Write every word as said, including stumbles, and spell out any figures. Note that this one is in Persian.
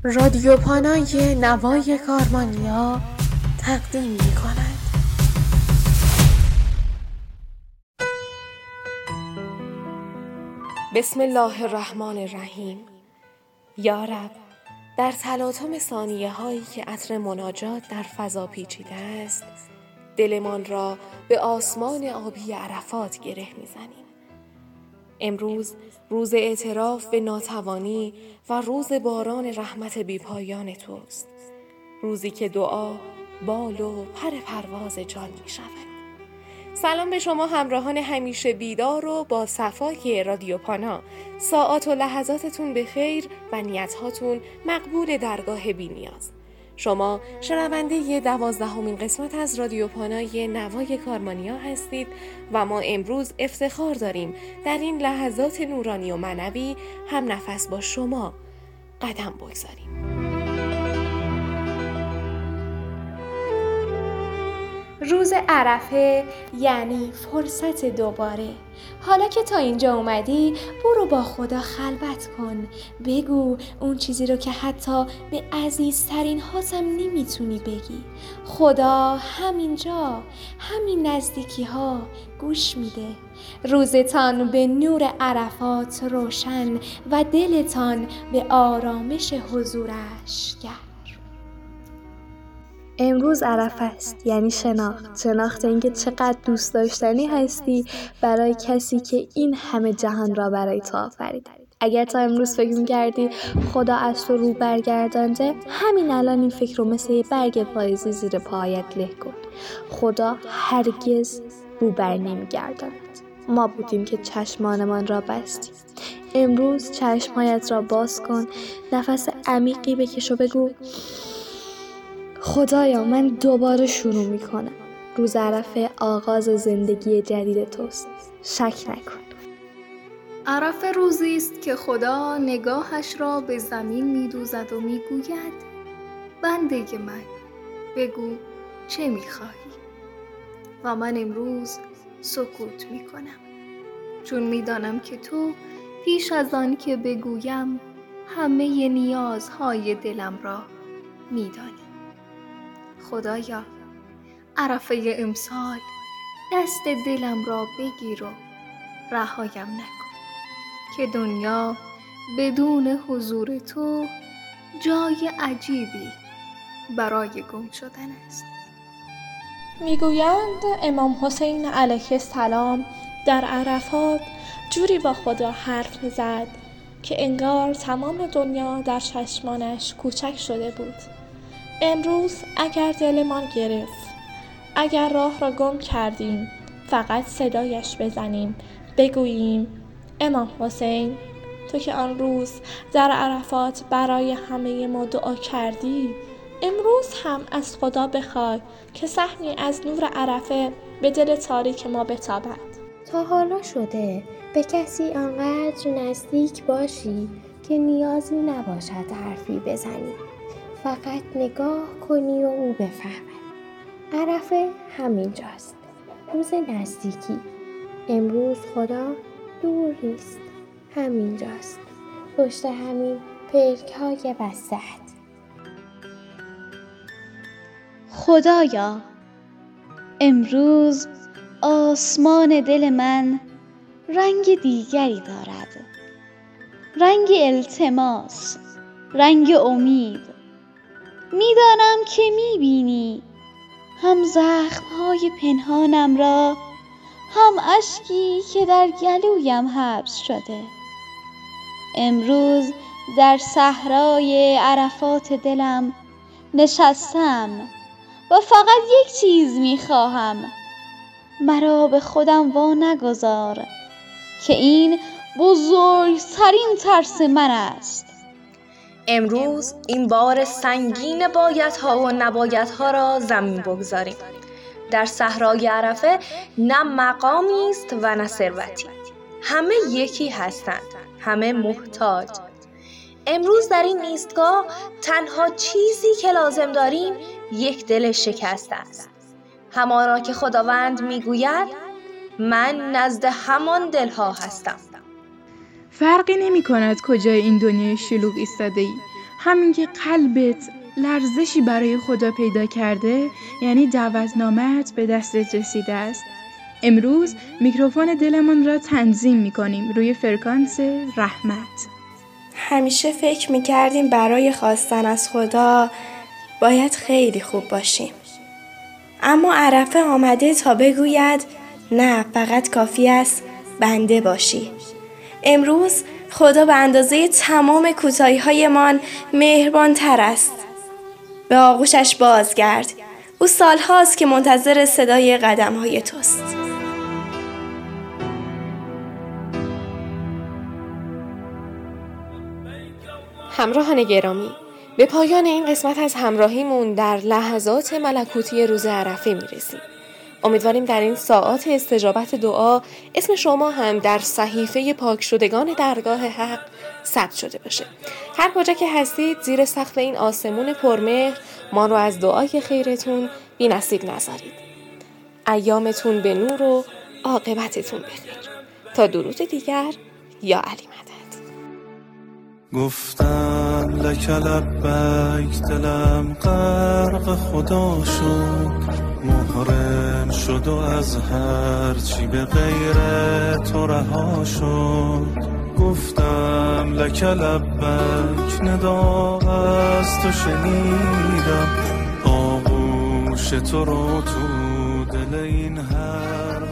رادیو پانای نوای کارمانیا تقدیم می کند. بسم الله الرحمن الرحیم. یا رب، در تلاطم ثانیه هایی که عطر مناجات در فضا پیچیده است، دلمان را به آسمان آبی عرفات گره می زنیم. امروز روز اعتراف به ناتوانی و روز باران رحمت بی‌پایان توست. روزی که دعا بال و پر پرواز جان می شود. سلام به شما همراهان همیشه بیدار و با صفای رادیو پانا. ساعات و لحظاتتون به خیر و نیتهاتون مقبول درگاه بی نیاز. شما شنونده دوازدهمین قسمت از رادیو پانای نوای کارمانیا هستید و ما امروز افتخار داریم در این لحظات نورانی و معنوی هم نفس با شما قدم بگذاریم. روز عرفه یعنی فرصت دوباره. حالا که تا اینجا اومدی، برو با خدا خلوت کن. بگو اون چیزی رو که حتی به عزیزترین هاتم نمیتونی بگی. خدا همینجا، همین نزدیکی ها گوش میده. روزتان به نور عرفات روشن و دلتان به آرامش حضورش گرم. امروز عرفه است، یعنی شناخت. شناخت اینکه چقدر دوست داشتنی هستی برای کسی که این همه جهان را برای تو آفریده. اگر تا امروز فکر می‌کردی خدا از تو رو برگردانده، همین الان این فکر رو مثل یه برگ پاییزی زیر پایت له کن. خدا هرگز رو بر نمی‌گرداند. ما بودیم که چشمانمان را بستیم. امروز چشمهایت را باز کن، نفس عمیقی بکش و بگو خدایا من دوباره شروع می کنم. روز عرفه آغاز زندگی جدید توست. شک نکن. عرفه روزی است که خدا نگاهش را به زمین می دوزد و می گوید بنده من، بگو چه می خواهی؟ و من امروز سکوت می کنم، چون می دانم که تو پیش از آن که بگویم همه نیازهای دلم را می دانی. خدایا، عرفه امسال دست دلم را بگیر و رهایم نکن که دنیا بدون حضور تو جای عجیبی برای گم شدن است. میگویند امام حسین علیه السلام در عرفات جوری با خدا حرف زد که انگار تمام دنیا در چشمانش کوچک شده بود. امروز اگر دلمان گرفت، اگر راه را گم کردیم، فقط صدایش بزنیم، بگوییم امام حسین، تو که آن روز در عرفات برای همه ما دعا کردی، امروز هم از خدا بخوای که سهمی از نور عرفه به دل تاریک ما بتابد. تا حالا شده به کسی آنقدر نزدیک باشی که نیازی نباشد حرفی بزنی، فقط نگاه کنی و او بفهمد. عرفه همینجاست، روز نزدیکی. امروز خدا دور نیست، همینجاست، پشت همین پلک‌های وسط. خدایا، امروز آسمان دل من رنگ دیگری دارد، رنگ التماس، رنگ امید. میدانم که میبینی هم زخمهای پنهانم را، هم اشکی که در گلویم حبس شده. امروز در صحرای عرفات دلم نشستم و فقط یک چیز میخواهم، مرا به خودم وا نگذار که این بزرگترین ترس من است. امروز این بار سنگین بایدها و نبایدها را زمین بگذاریم. در صحرای عرفه نه مقامی است و نه ثروتی. همه یکی هستند، همه محتاج. امروز در این ایستگاه تنها چیزی که لازم داریم یک دل شکسته است. همانا که خداوند میگوید من نزد همان دلها هستم. فرقی نمی کند کجای این دنیای شلوغ ایستاده ای. همین که قلبت لرزشی برای خدا پیدا کرده یعنی دعوتنامه‌ات به دستت رسیده است. امروز میکروفون دلمون را تنظیم میکنیم روی فرکانس رحمت. همیشه فکر میکردیم برای خواستن از خدا باید خیلی خوب باشیم. اما عرفه آمده تا بگوید نه، فقط کافی است بنده باشی. امروز خدا به اندازه تمام کوتاهی‌هایمان مهربان تر است. به آغوشش بازگرد. او سالهاست که منتظر صدای قدم‌های توست. همراهان گرامی، به پایان این قسمت از همراهیمون در لحظات ملکوتی روز عرفه میرسیم. امیدواریم در این ساعات استجابت دعا اسم شما هم در صحیفه پاک شدگان درگاه حق ثبت شده باشه. هر کجا که هستید زیر سقف این آسمون پرمهر ما رو از دعای خیرتون بی نصیب نذارید. ایامتون به نور و عاقبتتون بخیر. تا درود دیگر، یا علی مدد. گفتم لک لبیک، دلم غرق خدا شد، محرم شد و از هر چی به غیر تو رها شد. گفتم لک لبیک، ندا از تو شنیدم، آغوش تو رو تو دل این هر